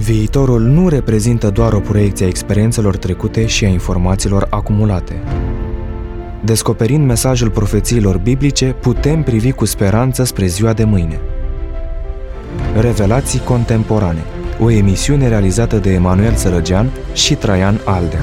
Viitorul nu reprezintă doar o proiecție a experiențelor trecute și a informațiilor acumulate. Descoperind mesajul profețiilor biblice, putem privi cu speranță spre ziua de mâine. Revelații contemporane, o emisiune realizată de Emanuel Sărăgean și Traian Aldea.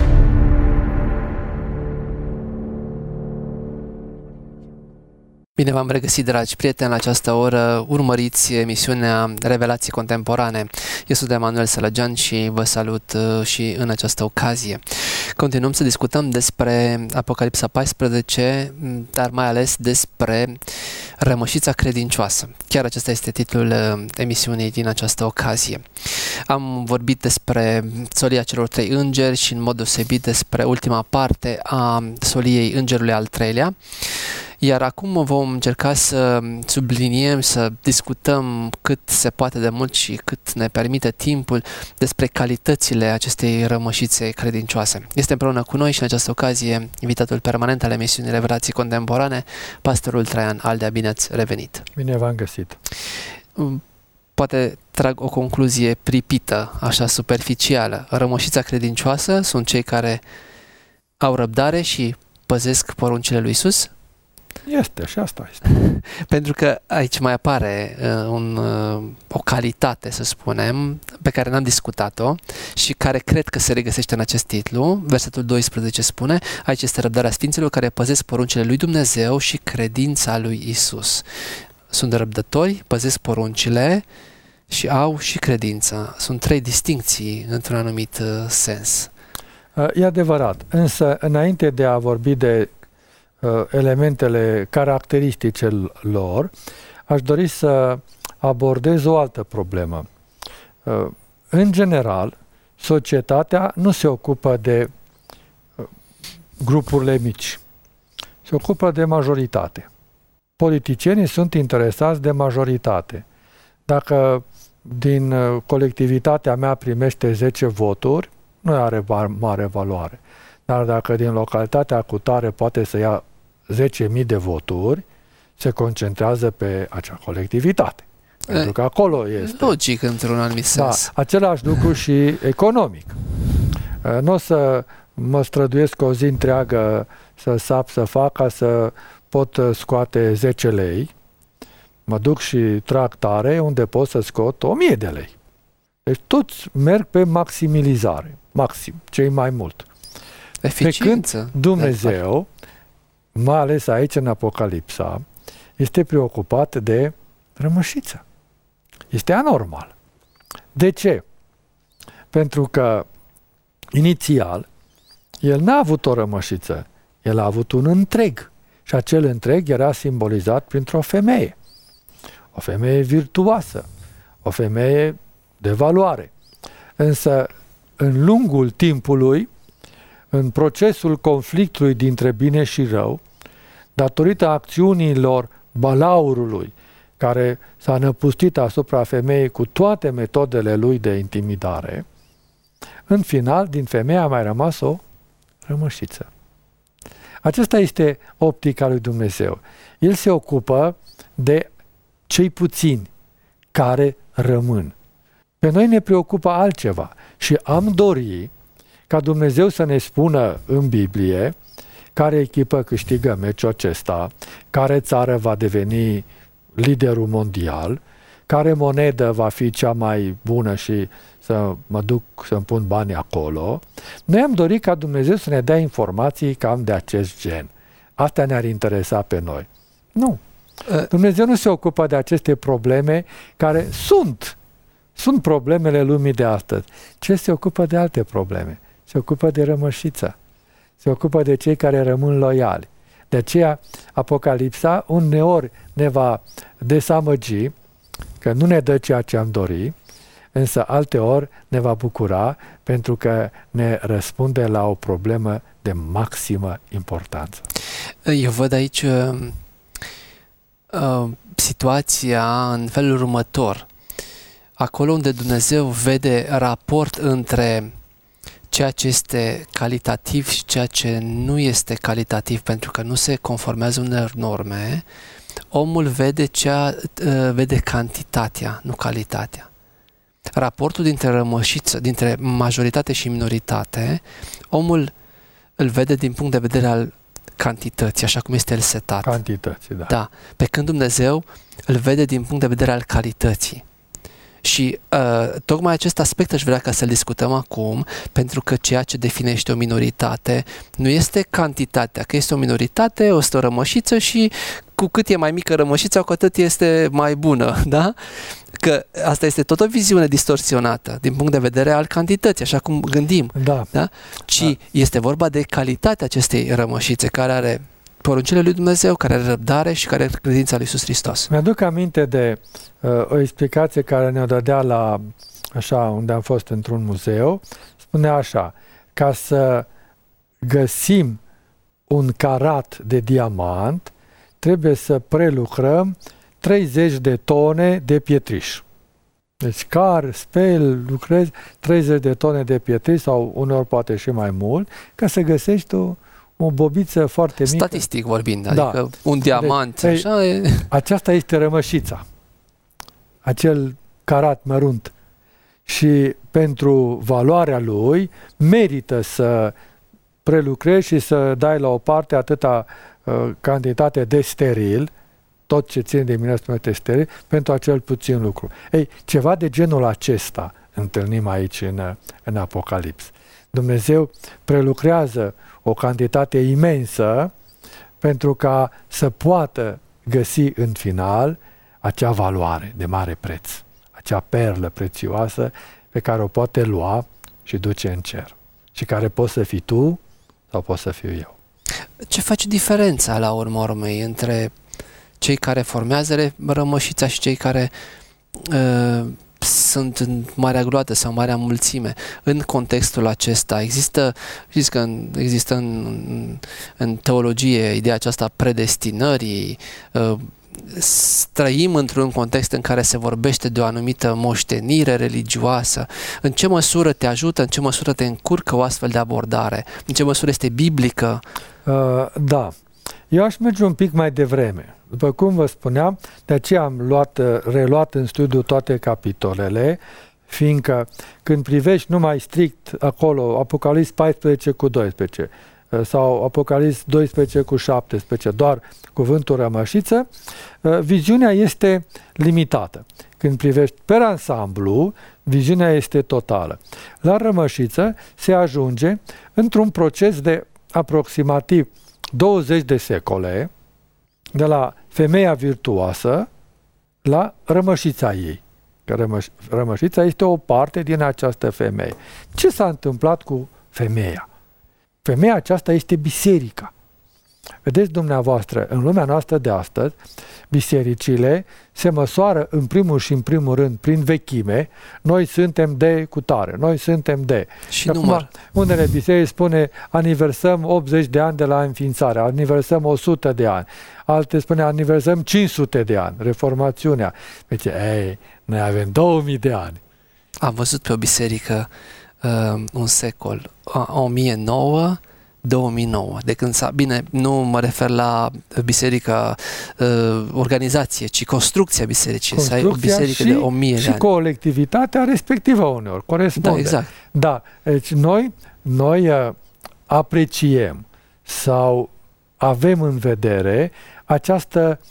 Bine v-am regăsit, dragi prieteni, la această oră. Urmăriți emisiunea Revelații Contemporane. Eu sunt Emanuel Sărăgean și vă salut și în această ocazie. Continuăm să discutăm despre Apocalipsa 14, dar mai ales despre rămășița credincioasă. Chiar acesta este titlul emisiunii din această ocazie. Am vorbit despre solia celor trei îngeri și în mod deosebit despre ultima parte a soliei îngerului al treilea. Iar acum vom încerca să subliniem, să discutăm cât se poate de mult și cât ne permite timpul despre calitățile acestei rămășițe credincioase. Este împreună cu noi și în această ocazie invitatul permanent al emisiunii Revelații Contemporane, pastorul Traian Aldea. Bine ați revenit! Bine v-am găsit! Poate trag o concluzie pripită, așa superficială. Rămășița credincioasă sunt cei care au răbdare și păzesc poruncile lui Iisus? Este, și asta este. Pentru că aici mai apare o calitate, să spunem, pe care n-am discutat-o și care cred că se regăsește în acest titlu. Versetul 12 spune: aici este răbdarea sfinților care păzesc poruncile lui Dumnezeu și credința lui Isus. Sunt răbdători, păzesc poruncile și au și credință. Sunt trei distincții într-un anumit sens. E adevărat, însă înainte de a vorbi de elementele caracteristice lor, aș dori să abordez o altă problemă. În general, societatea nu se ocupă de grupurile mici, se ocupă de majoritate. Politicienii sunt interesați de majoritate. Dacă din colectivitatea mea primește 10 voturi, nu are mare valoare. Dar dacă din localitatea cutare poate să ia 10.000 de voturi, se concentrează pe acea colectivitate. Pentru că acolo este... Logic, într-un anumit sens. Da, același lucru și economic. Nu o să mă străduiesc o zi întreagă să sap, să fac, ca să pot scoate 10 lei. Mă duc și trag tare unde pot să scot 1.000 de lei. Deci toți merg pe maximizare. Maxim, cei mai mult. Eficiență. Pe când Dumnezeu, mai ales aici în Apocalipsa, este preocupat de rămășiță. Este anormal. De ce? Pentru că inițial el n-a avut o rămășiță, el a avut un întreg. Și acel întreg era simbolizat printr-o femeie. O femeie virtuoasă, o femeie de valoare. Însă, în lungul timpului, în procesul conflictului dintre bine și rău, datorită acțiunilor balaurului, care s-a năpustit asupra femeii cu toate metodele lui de intimidare, în final, din femeie a mai rămas o rămășiță. Aceasta este optica lui Dumnezeu. El se ocupă de cei puțini care rămân. Pe noi ne preocupă altceva și am dori ca Dumnezeu să ne spună în Biblie care echipă câștigă meciul acesta, care țară va deveni liderul mondial, care monedă va fi cea mai bună și să mă duc să-mi pun banii acolo. Noi am dorit ca Dumnezeu să ne dea informații cam de acest gen. Asta ne-ar interesa pe noi. Nu. Dumnezeu nu se ocupă de aceste probleme care sunt problemele lumii de astăzi. Ce se ocupă de alte probleme? Se ocupă de rămășiță. Se ocupă de cei care rămân loiali. De aceea, Apocalipsa uneori ne va dezamăgi că nu ne dă ceea ce am dori, însă alteori ne va bucura pentru că ne răspunde la o problemă de maximă importanță. Eu văd aici situația în felul următor. Acolo unde Dumnezeu vede raport între ceea ce este calitativ și ceea ce nu este calitativ, pentru că nu se conformează unor norme, omul vede cantitatea, nu calitatea. raportul dintre majoritate și minoritate, omul îl vede din punct de vedere al cantității, așa cum este el setat. Cantității, da. Da. Pe când Dumnezeu îl vede din punct de vedere al calității. Și tocmai acest aspect aș vrea ca să-l discutăm acum, pentru că ceea ce definește o minoritate nu este cantitatea, că este o minoritate, o rămășiță și cu cât e mai mică rămășița, cu atât este mai bună, da? Că asta este tot o viziune distorsionată din punct de vedere al cantității, așa cum gândim. Da. Da? Ci este vorba de calitatea acestei rămășițe, care are poruncile lui Dumnezeu, care are răbdare și care are credința lui Iisus Hristos. Mi-aduc aminte de o explicație care ne-o dădea la, așa, unde am fost într-un muzeu. Spunea așa: ca să găsim un carat de diamant, trebuie să prelucrăm 30 de tone de pietriș. Deci speli, lucrezi 30 de tone de pietriș sau uneori poate și mai mult, ca să găsești o bobiță foarte mică. Statistic vorbind, adică un diamant. Deci, așa e. Aceasta este rămășița. Acel carat mărunt. Și pentru valoarea lui merită să prelucrezi și să dai la o parte atâta cantitate de steril, tot ce ține de mine este steril, pentru acel puțin lucru. Ei, ceva de genul acesta întâlnim aici în Apocalips. Dumnezeu prelucrează o cantitate imensă pentru ca să poată găsi în final acea valoare de mare preț, acea perlă prețioasă pe care o poate lua și duce în cer și care poți să fii tu sau poți să fiu eu. Ce face diferența la urma urmei între cei care formează rămășița și cei care sunt în Marea Groadă sau Marea Mulțime? În contextul acesta știți că există în teologie ideea aceasta predestinării, trăim într-un context în care se vorbește de o anumită moștenire religioasă. În ce măsură te ajută, în ce măsură te încurcă o astfel de abordare? În ce măsură este biblică? Da. Eu aș merge un pic mai devreme. După cum vă spuneam, de aceea am reluat în studiu toate capitolele, fiindcă când privești numai strict acolo, Apocalips 14 cu 12 sau Apocalips 12 cu 17, doar cuvântul rămășiță, viziunea este limitată. Când privești pe ansamblu, viziunea este totală. La rămășiță se ajunge într-un proces de aproximativ 20 de secole, de la femeia virtuoasă la rămășița ei. Că rămășița este o parte din această femeie. Ce s-a întâmplat cu femeia? Femeia aceasta este biserica. Vedeți dumneavoastră, în lumea noastră de astăzi, bisericile se măsoară în primul și în primul rând prin vechime. Noi suntem de cutare, noi suntem de... Și număr. Unele biserici spune aniversăm 80 de ani de la înființare, aniversăm 100 de ani. Alte spune aniversăm 500 de ani, reformațiunea. Deci, noi avem 2000 de ani. Am văzut pe o biserică un secol, 1009, 2009, de când bine, nu mă refer la biserica, organizație, ci construcția bisericii. Să ai o biserică de 1000 de ani. Și colectivitatea respectivă uneori, corespunde. Da, exact. Da, deci noi apreciem sau avem în vedere această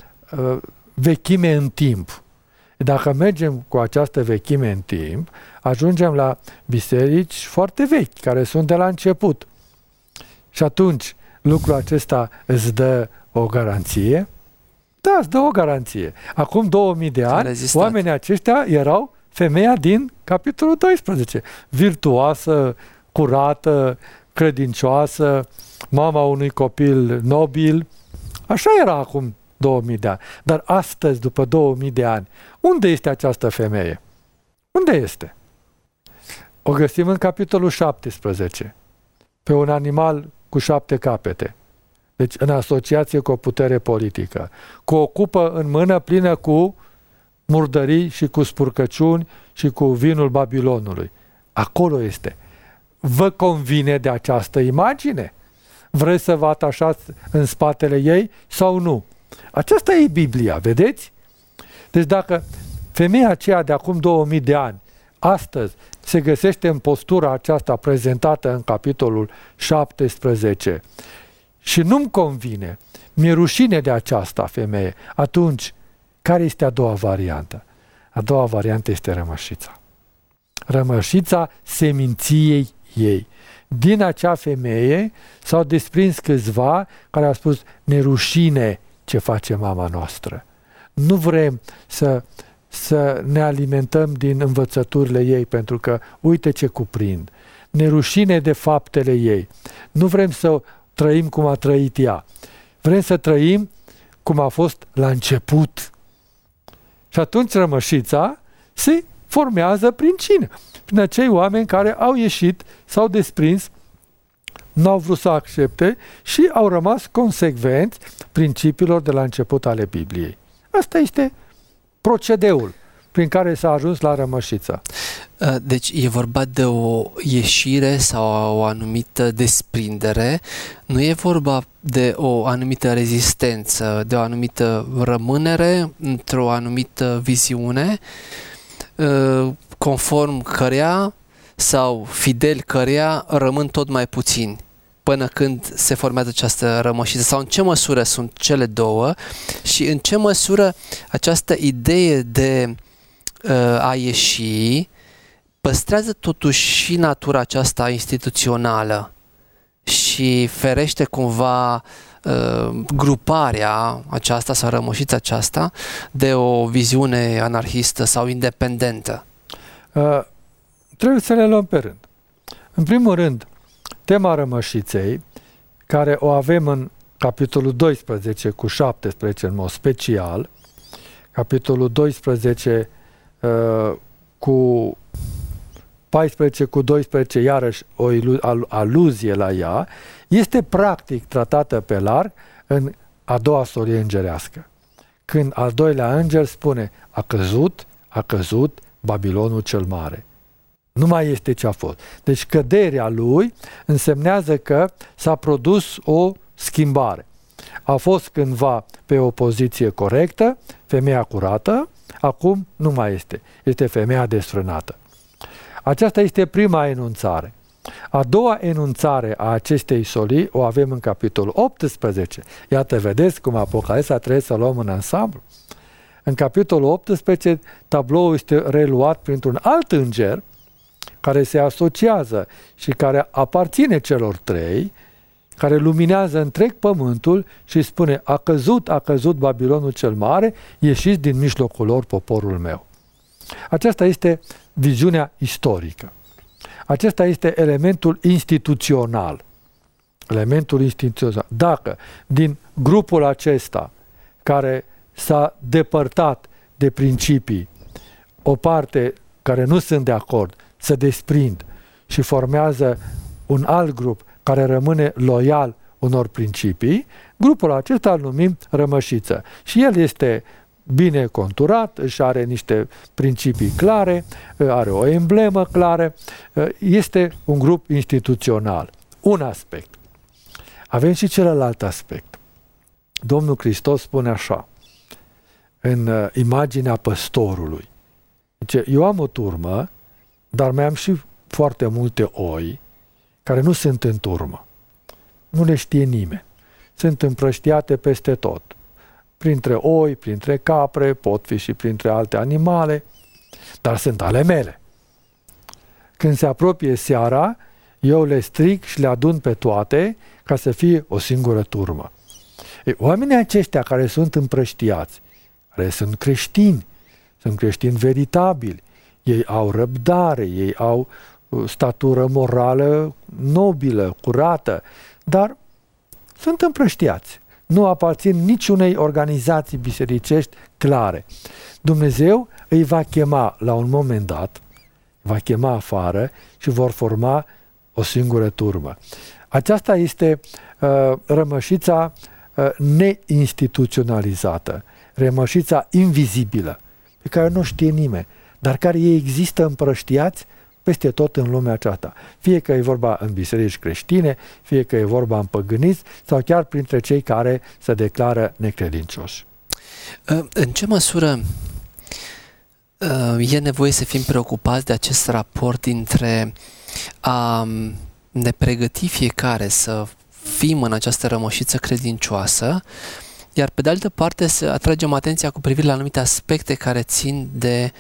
vechime în timp. Dacă mergem cu această vechime în timp, ajungem la biserici foarte vechi, care sunt de la început. Și atunci lucrul acesta îți dă o garanție? Da, îți dă o garanție. Acum 2000 de ani, oamenii aceștia erau femeia din capitolul 12. Virtuoasă, curată, credincioasă, mama unui copil nobil. Așa era acum 2000 de ani. Dar astăzi, după 2000 de ani, unde este această femeie? Unde este? O găsim în capitolul 17. Pe un animal cu 7 capete. Deci în asociație cu o putere politică. Cu o cupă în mână plină cu murdării și cu spurcăciuni și cu vinul Babilonului. Acolo este. Vă convine de această imagine? Vreți să vă atașați în spatele ei sau nu? Aceasta e Biblia, vedeți? Deci dacă femeia aceea de acum 2000 de ani astăzi se găsește în postura aceasta prezentată în capitolul 17 și nu-mi convine, mi-e rușine de aceasta femeie, atunci care este a doua variantă? A doua variantă este rămășița. Rămășița seminției ei. Din acea femeie s-au desprins câțiva care au spus, ne rușine ce face mama noastră. Nu vrem să ne alimentăm din învățăturile ei, pentru că uite ce cuprind. Ne rușine de faptele ei. Nu vrem să trăim cum a trăit ea. Vrem să trăim cum a fost la început. Și atunci rămășița se formează prin cine? Prin acei oameni care au ieșit, s-au desprins, n-au vrut să accepte și au rămas consecvenți principiilor de la început ale Bibliei. Asta este procedeul prin care s-a ajuns la rămășiță. Deci e vorba de o ieșire sau o anumită desprindere, nu e vorba de o anumită rezistență, de o anumită rămânere într-o anumită viziune, conform căreia sau fidel căreia rămân tot mai puțini până când se formează această rămășiță, sau în ce măsură sunt cele două și în ce măsură această idee de a ieși păstrează totuși și natura aceasta instituțională și ferește cumva gruparea aceasta sau rămășița aceasta de o viziune anarhistă sau independentă? Trebuie să le luăm pe rând. În primul rând, tema rămășiței, care o avem în capitolul 12 cu 17 în mod special, capitolul 12 cu 14 cu 12 iarăși o aluzie la ea, este practic tratată pe larg în a doua solie îngerească. Când al doilea înger spune, a căzut Babilonul cel mare. Nu mai este ce a fost. Deci căderea lui însemnează că s-a produs o schimbare. A fost cândva pe o poziție corectă, femeia curată, acum nu mai este. Este femeia desfrânată. Aceasta este prima enunțare. A doua enunțare a acestei solii o avem în capitolul 18. Iată, vedeți cum Apocalipsa trebuie să luăm în ansamblu. În capitolul 18, tabloul este reluat printr-un alt înger care se asociază și care aparține celor trei, care luminează întreg pământul și spune, a căzut Babilonul cel mare, ieșiți din mijlocul lor poporul meu. Aceasta este viziunea istorică. Acesta este elementul instituțional. Elementul instituțional. Dacă din grupul acesta care s-a depărtat de principii, o parte care nu sunt de acord, se desprind și formează un alt grup care rămâne loial unor principii, grupul acesta îl numim rămășiță. Și el este bine conturat, își are niște principii clare, are o emblemă clară, este un grup instituțional. Un aspect. Avem și celălalt aspect. Domnul Hristos spune așa, în imaginea păstorului. Zice, eu am o turmă, dar mai am și foarte multe oi care nu sunt în turmă. Nu le știe nimeni. Sunt împrăștiate peste tot. Printre oi, printre capre, pot fi și printre alte animale, dar sunt ale mele. Când se apropie seara, eu le stric și le adun pe toate ca să fie o singură turmă. Oamenii aceștia care sunt împrăștiați, care sunt creștini veritabili, ei au răbdare, ei au statură morală nobilă, curată, dar sunt împrăștiați. Nu aparțin niciunei organizații bisericești clare. Dumnezeu îi va chema la un moment dat, va chema afară și vor forma o singură turmă. Aceasta este rămășița neinstituționalizată, rămășița invizibilă, pe care nu știe nimeni, dar care ei există împrăștiați peste tot în lumea aceasta. Fie că e vorba în biserici creștine, fie că e vorba în păgânism, sau chiar printre cei care se declară necredincioși. În ce măsură E nevoie să fim preocupați de acest raport dintre a ne pregăti fiecare să fim în această rămășiță credincioasă, iar pe de altă parte să atragem atenția cu privire la anumite aspecte care țin de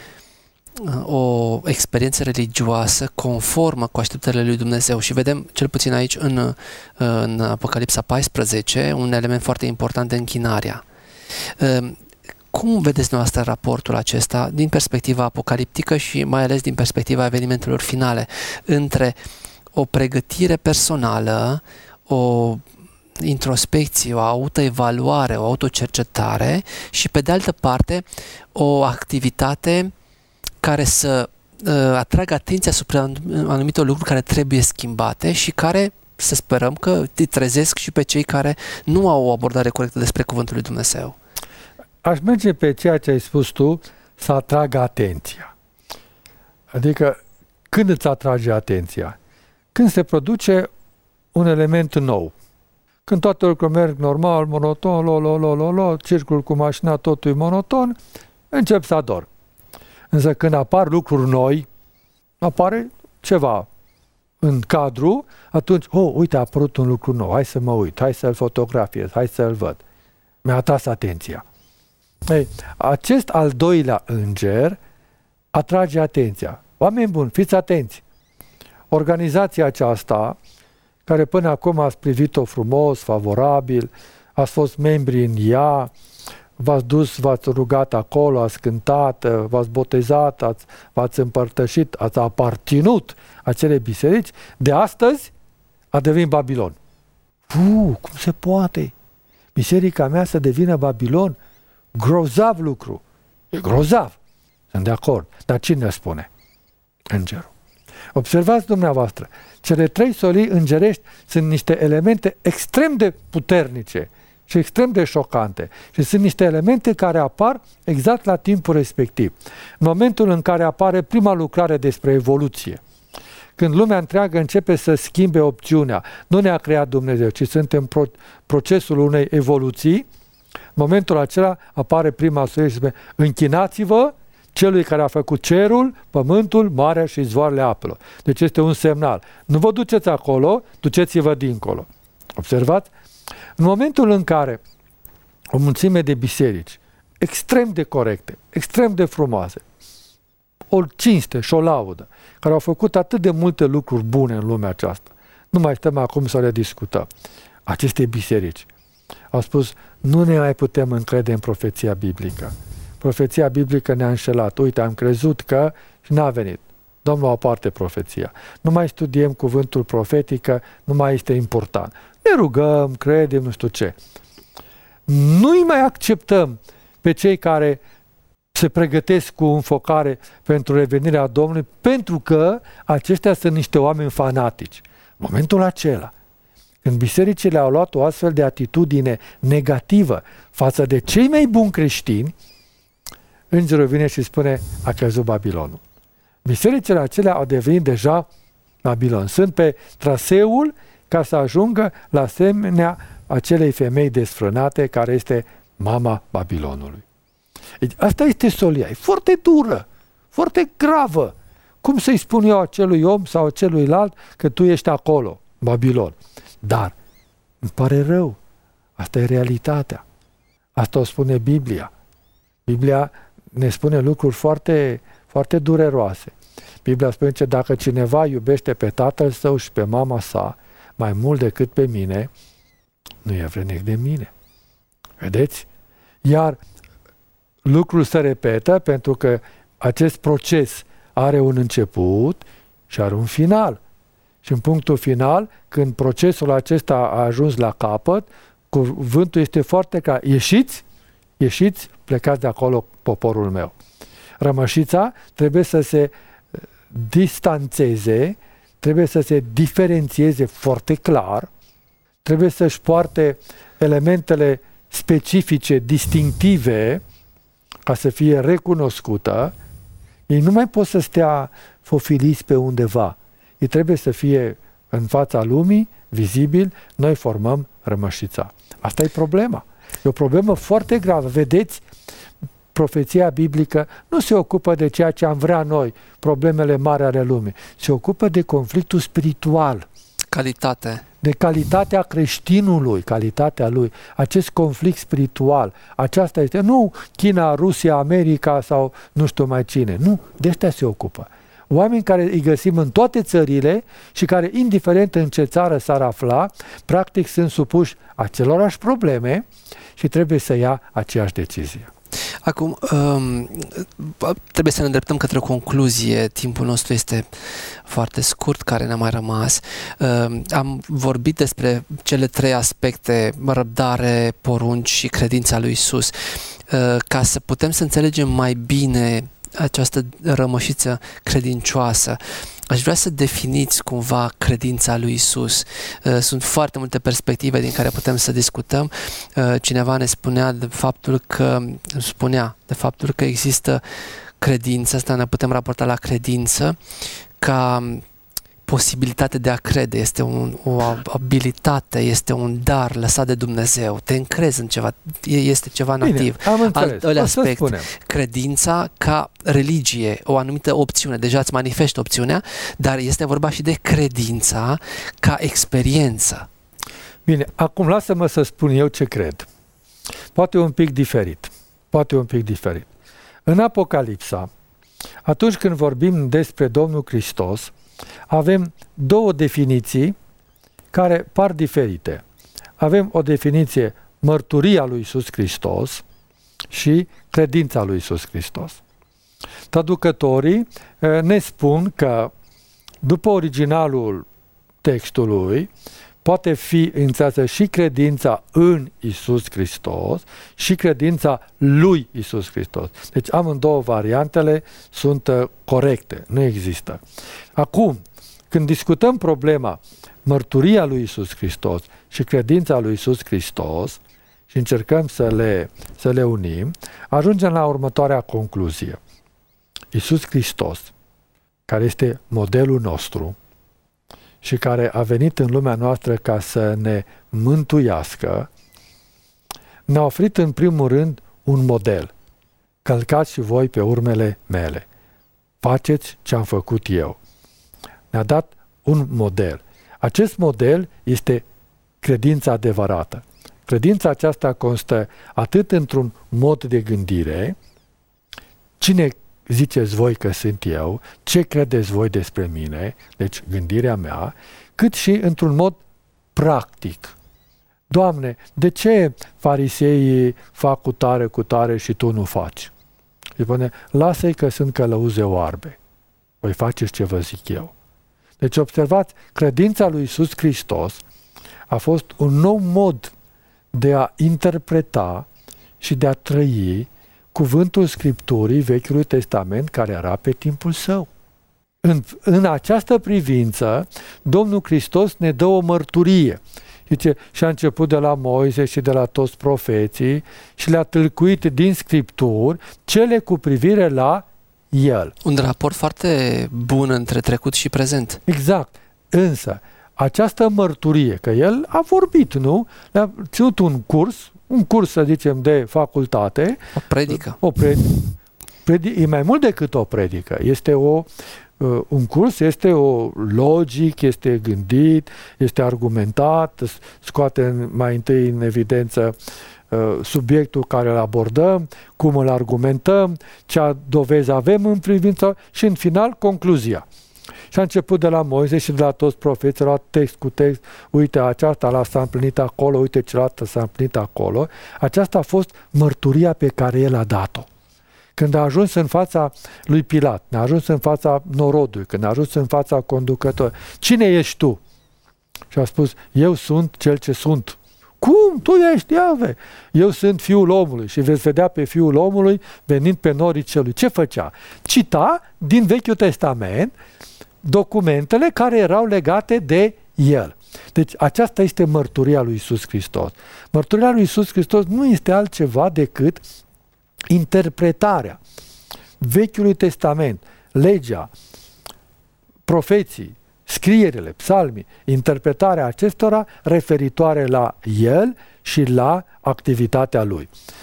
o experiență religioasă conformă cu așteptările lui Dumnezeu. Și vedem, cel puțin aici în Apocalipsa 14, un element foarte important de închinarea. Cum vedeți noastră raportul acesta din perspectiva apocaliptică și mai ales din perspectiva evenimentelor finale între o pregătire personală, o introspecție, o autoevaluare, o autocercetare și pe de altă parte o activitate care să atragă atenția asupra anumitor lucruri care trebuie schimbate și care, să sperăm, că îi trezesc și pe cei care nu au o abordare corectă despre Cuvântul lui Dumnezeu? Aș merge pe ceea ce ai spus tu, să atragă atenția. Adică, când îți atrage atenția? Când se produce un element nou. Când toate lucrurile merg normal, monoton, circul cu mașina, totul e monoton, încep să ador. Însă când apar lucruri noi, apare ceva în cadru, atunci, uite, a apărut un lucru nou, hai să mă uit, hai să-l fotografiez, hai să-l văd. Mi-a atras atenția. Ei, acest al doilea înger atrage atenția. Oameni buni, fiți atenți! Organizația aceasta, care până acum ați privit-o frumos, favorabil, ați fost membri în ea, v-ați dus, v-ați rugat acolo, ați cântat, v-ați botezat, v-ați împărtășit, ați aparținut acele biserici, de astăzi a devenit Babilon. Cum se poate? Biserica mea să devină Babilon? Grozav lucru. E grozav. Sunt de acord. Dar cine spune? Îngerul. Observați dumneavoastră, cele trei solii îngerești sunt niște elemente extrem de puternice și extrem de șocante. Și sunt niște elemente care apar exact la timpul respectiv. În momentul în care apare prima lucrare despre evoluție, când lumea întreagă începe să schimbe opțiunea, nu ne-a creat Dumnezeu, ci suntem procesul unei evoluții, în momentul acela apare prima solie și spune: închinați-vă celui care a făcut cerul, pământul, marea și izvoarele apelor. Deci este un semnal. Nu vă duceți acolo, duceți-vă dincolo. Observați? În momentul în care o mulțime de biserici extrem de corecte, extrem de frumoase, o cinste și o laudă, care au făcut atât de multe lucruri bune în lumea aceasta, nu mai stăm acum să le discutăm. Aceste biserici au spus: nu ne mai putem încrede în profeția biblică. Profeția biblică ne-a înșelat. Uite, am crezut că și n-a venit. Domnul aparte profeția. Nu mai studiem cuvântul profetic, că nu mai este important. Ne rugăm, credem, nu știu ce. Nu-i mai acceptăm pe cei care se pregătesc cu înfocare pentru revenirea Domnului, pentru că aceștia sunt niște oameni fanatici. În momentul acela, când bisericile au luat o astfel de atitudine negativă față de cei mai buni creștini, îngerul vine și spune: a căzut Babilonul. Bisericile acelea au devenit deja Babilon. Sunt pe traseul ca să ajungă la asemenea acelei femei desfrânate care este mama Babilonului. Asta este solia. E foarte dură, foarte gravă. Cum să-i spun eu acelui om sau celuilalt că tu ești acolo, Babilon? Dar îmi pare rău. Asta e realitatea. Asta o spune Biblia. Biblia ne spune lucruri foarte, foarte dureroase. Biblia spune că dacă cineva iubește pe tatăl său și pe mama sa mai mult decât pe mine, nu e vrednic de mine. Vedeți? Iar lucrul se repetă pentru că acest proces are un început și are un final. Și în punctul final, când procesul acesta a ajuns la capăt, cuvântul este foarte clar: ieșiți, plecați de acolo, poporul meu. Rămășița trebuie să se distanțeze, trebuie să se diferențieze foarte clar, trebuie să-și poarte elementele specifice, distinctive, ca să fie recunoscută. Ei nu mai pot să stea fofiliți pe undeva. Ei trebuie să fie în fața lumii, vizibil. Noi formăm rămășița. Asta e problema. E o problemă foarte gravă. Vedeți, profeția biblică nu se ocupă de ceea ce am vrea noi, problemele mari ale lumii. Se ocupă de conflictul spiritual. Calitate. De calitatea creștinului, calitatea lui. Acest conflict spiritual. Aceasta este, nu China, Rusia, America sau nu știu mai cine. Nu, de ăștia se ocupă. Oameni care îi găsim în toate țările și care, indiferent în ce țară s-ar afla, practic sunt supuși acelorași probleme și trebuie să ia aceeași decizie. Acum, trebuie să ne îndreptăm către o concluzie. Timpul nostru este foarte scurt, care ne-a mai rămas. Am vorbit despre cele 3 aspecte, răbdare, porunci și credința lui Iisus. Ca să putem să înțelegem mai bine această rămășiță credincioasă, aș vrea să definiți cumva credința lui Iisus. Sunt foarte multe perspective din care putem să discutăm. Cineva ne spunea de faptul că există credință, asta ne putem raporta la credință ca posibilitate de a crede, este o abilitate, este un dar lăsat de Dumnezeu. Te încrezi în ceva, este ceva nativ. Bine, am înțeles. Alt aspect, credința ca religie, o anumită opțiune, deja îți manifesti opțiunea, dar este vorba și de credința ca experiență. Bine, acum lasă-mă să spun eu ce cred. Poate un pic diferit. În Apocalipsa, atunci când vorbim despre Domnul Hristos, avem 2 definiții care par diferite. Avem o definiție, mărturia lui Iisus Hristos și credința lui Iisus Hristos. Traducătorii ne spun că după originalul textului poate fi înțeleasă și credința în Iisus Hristos și credința lui Iisus Hristos. Deci amândouă variantele sunt corecte, nu există. Acum, când discutăm problema mărturia lui Iisus Hristos și credința lui Iisus Hristos și încercăm să le unim, ajungem la următoarea concluzie. Iisus Hristos, care este modelul nostru, și care a venit în lumea noastră ca să ne mântuiască, ne-a oferit în primul rând un model. Călcați și voi pe urmele mele. Faceți ce am făcut eu. Ne-a dat un model. Acest model este credința adevărată. Credința aceasta constă atât într-un mod de gândire, cine ziceți voi că sunt eu, ce credeți voi despre mine, deci gândirea mea, cât și într-un mod practic. Doamne, de ce fariseii fac cu tare și tu nu faci? Și spune, lasă-i că sunt călăuze oarbe. Voi faceți ce vă zic eu. Deci observați, credința lui Iisus Hristos a fost un nou mod de a interpreta și de a trăi cuvântul Scripturii Vechiului Testament care era pe timpul său. În această privință, Domnul Hristos ne dă o mărturie. Zice, și a început de la Moise și de la toți profeții și le-a tâlcuit din Scripturi cele cu privire la El. Un raport foarte bun între trecut și prezent. Exact. Însă, această mărturie, că El a vorbit, nu? Le-a ținut un curs, să zicem, de facultate. O predică. E mai mult decât o predică. Este un curs, este logic, este gândit, este argumentat, scoate mai întâi în evidență subiectul care îl abordăm, cum îl argumentăm, ce dovezi avem în privință și în final concluzia. Și a început de la Moise și de la toți profeții, a luat text cu text, uite aceasta s-a împlinit acolo, uite celălalt s-a împlinit acolo. Aceasta a fost mărturia pe care el a dat-o. Când a ajuns în fața lui Pilat, a ajuns în fața norodului, când a ajuns în fața conducătorului, cine ești tu? Și a spus, eu sunt cel ce sunt. Cum? Tu ești Iave? Eu sunt Fiul omului și veți vedea pe Fiul omului venind pe norii celui. Ce făcea? Cita din Vechiul Testament documentele care erau legate de el. Deci aceasta este mărturia lui Iisus Hristos. Mărturia lui Iisus Hristos nu este altceva decât interpretarea Vechiului Testament, legea, profeții, scrierile, psalmii, interpretarea acestora referitoare la el și la activitatea lui.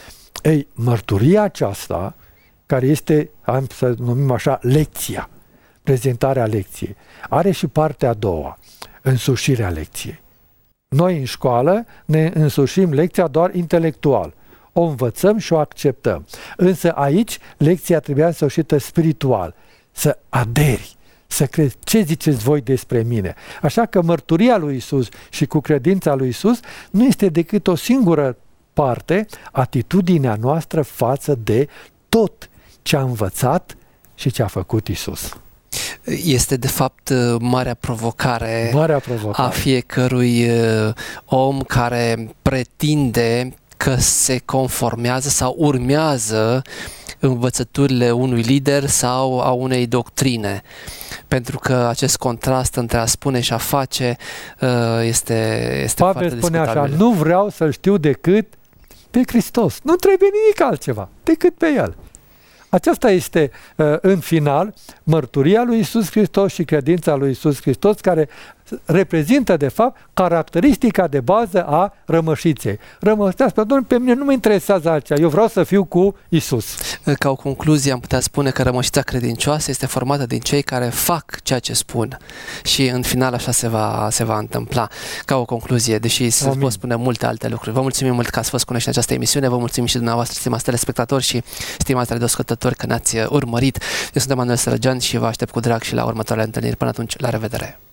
Ei, mărturia aceasta, care este, am să numim așa, lecția, prezentarea lecției, are și partea a doua, însușirea lecției. Noi în școală ne însușim lecția doar intelectual. O învățăm și o acceptăm. Însă aici lecția trebuia însușită spiritual, să aderi, să crezi ce ziceți voi despre mine. Așa că mărturia lui Isus și cu credința lui Isus nu este decât o singură parte, atitudinea noastră față de tot ce a învățat și ce a făcut Isus. Este de fapt marea provocare a fiecărui om care pretinde că se conformează sau urmează învățăturile unui lider sau a unei doctrine. Pentru că acest contrast între a spune și a face este foarte Pavel spune discutabil. așa, nu vreau să știu decât pe Hristos. Nu trebuie nimic altceva decât pe El. Aceasta este, în final, mărturia lui Iisus Hristos și credința lui Iisus Hristos, care reprezintă, de fapt, caracteristica de bază a rămășiței. Rămășița, pe mine nu mă interesează altceva, eu vreau să fiu cu Iisus. Ca o concluzie am putea spune că rămășița credincioasă este formată din cei care fac ceea ce spun și în final așa se va întâmpla. Ca o concluzie, deși se pot spune multe alte lucruri. Vă mulțumim mult că ați fost cu noi în această emisiune, vă mulțumim și dumneavoastră, stimați telespectatori și stimați radioascultători, că ne-ați urmărit. Eu sunt Emanuel Sărăgean și vă aștept cu drag și la următoarele întâlniri. Până atunci, la revedere!